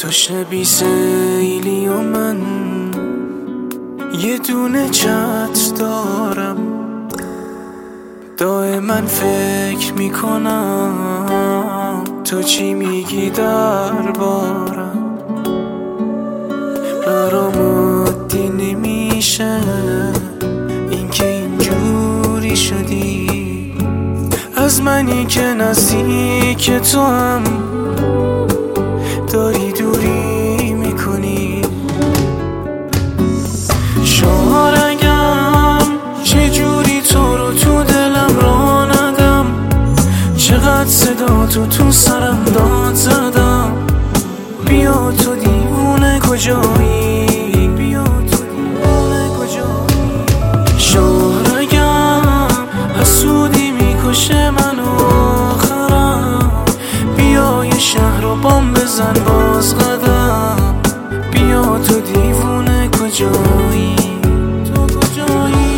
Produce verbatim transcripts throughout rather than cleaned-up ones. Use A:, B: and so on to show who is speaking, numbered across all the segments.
A: تو شبی سیلی و من یه دونه چت دارم، دائما فکر میکنم تو چی میگی دربارم. برام عادی نمیشه اینکه اینجوری شدی، از منی که نزدیک تو هم داری دوری میکنی. شارگم چجوری تو رو تو دلم را ندم، چقدر صدا تو تو سرم داد زدم. بیا تو دیوونه کجایی، بیا تو دیوونه کجایی. شارگم حسودی میکشه منو آخرم، بیا یه شهر رو بام بزن باز قدم. بیا تو دیوونه کجایی، تو کجایی.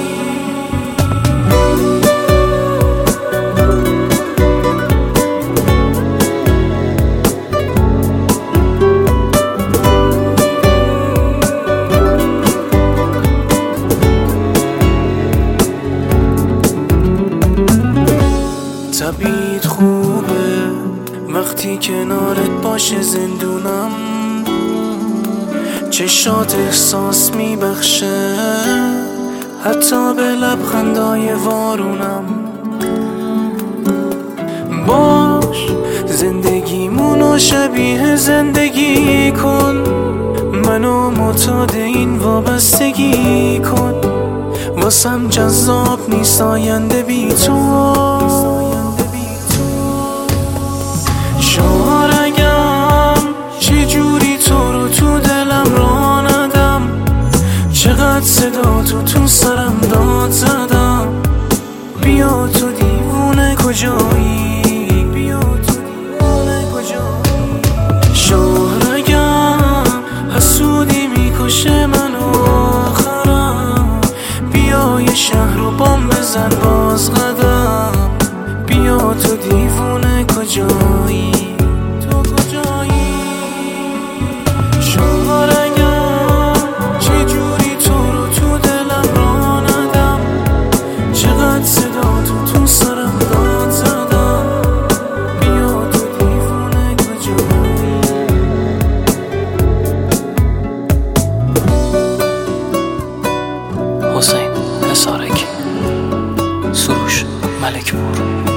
A: طبیعت خوبه وقتی کنارت باشه، زندونم چشات احساس میبخشه، حتی به لبخندای وارونم. باش زندگیمونو شبیه زندگی کن، منو معتاد این وابستگی کن. واسم جذاب نیست آینده بی تو. شارگم چجوری تو رو تو دلم را ندم، چقدر صدا تو تو سرم داد زدم. بیا تو دیوونه کجایی، بیا تو دیوونه کجایی. شارگم حسودی میکشه منو آخرم، بیا یه شهر رو بام بزن باز قدم. بیا تو دیوونه کجایی، تو کجایی. شارگم چجوری تو رو تو دلم را ندم، چقدر صدا تو تو سرم داد زدم. بیا تو دیوونه کجایی.
B: حسین حسارکی، سروش ملک پور.